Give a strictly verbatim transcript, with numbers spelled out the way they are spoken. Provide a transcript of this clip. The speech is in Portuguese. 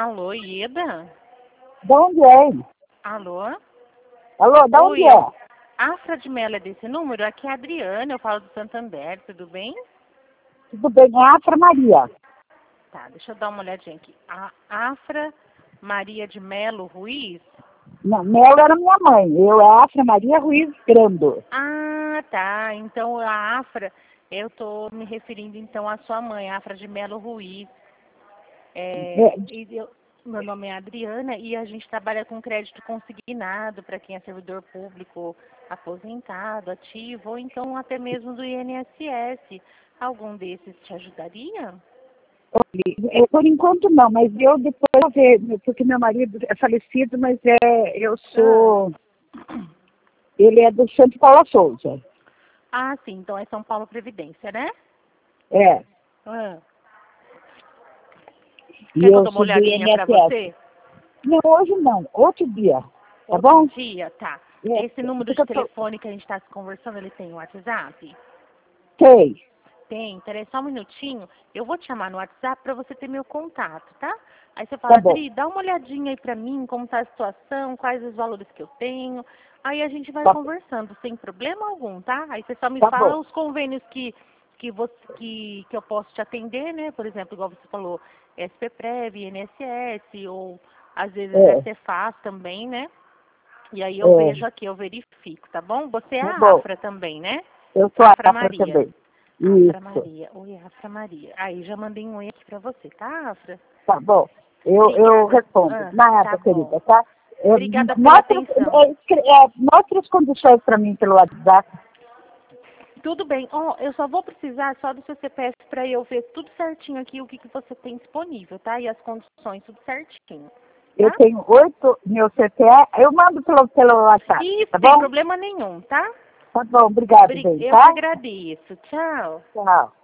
Alô, Ieda? De onde é? Alô? Alô, de onde é? Afra de Mello é desse número? Aqui é a Adriana, eu falo do Santander, tudo bem? Tudo bem, é Afra Maria. Tá, deixa eu dar uma olhadinha aqui. A Afra Maria de Mello Ruiz? Não, Melo era minha mãe, eu é Afra Maria Ruiz Grando. Ah, tá. Então a Afra, eu tô me referindo então à sua mãe, Afra de Mello Ruiz. É, É, e eu, meu nome é Adriana e a gente trabalha com crédito consignado para quem é servidor público aposentado, ativo, ou então até mesmo do I N S S. Algum desses te ajudaria? é, por enquanto não, mas eu depois vou ver, porque meu marido é falecido, mas é, eu sou, Ah. ele é do Santo Paula Souza. Ah, sim, então é São Paulo Previdência, né? É, Ah. e Quer que eu eu dê uma sou do olhadinha para I N S S. você? Não, hoje não, outro dia, tá Outro bom? dia, tá. É, Esse número porque de eu tô, telefone que a gente está se conversando, ele tem o WhatsApp? sei, Tem, peraí só um minutinho. Eu vou te chamar no WhatsApp para você ter meu contato, tá? Aí você fala, tá bom, Adri, dá uma olhadinha aí pra mim, como tá a situação, quais os valores que eu tenho. Aí a gente vai tá, conversando, sem problema algum, tá? Aí você só me tá fala bom, os convênios que, que, você, que, que eu posso te atender, né? Por exemplo, igual você falou, S P Prev, I N S S, ou às vezes é, S F A S também, né? E aí eu é, vejo aqui, eu verifico, tá bom? Você é tá a bom, Afra também, né? eu sou a Afra Afra Maria. também, Afra isso. Maria. Oi, Afra Maria. Aí, já mandei um oi aqui pra você, tá, Afra? Tá bom, eu, eu Obrigada. respondo. Ah, tá Nada, bom. querida, tá? É, Obrigada pela mostra, atenção. é, escre- é, mostra as condições para mim pelo WhatsApp. Tudo bem. Ó, eu só vou precisar só do seu C P F pra eu ver tudo certinho aqui, o que, que você tem disponível, tá? E as condições, tudo certinho, Eu tá? tenho oito, meu C P F, eu mando pelo, pelo WhatsApp, Isso, tá sem bom? problema nenhum, tá? Tá bom, obrigado, Bri- bem, Eu que tá? agradeço. Tchau. Tchau.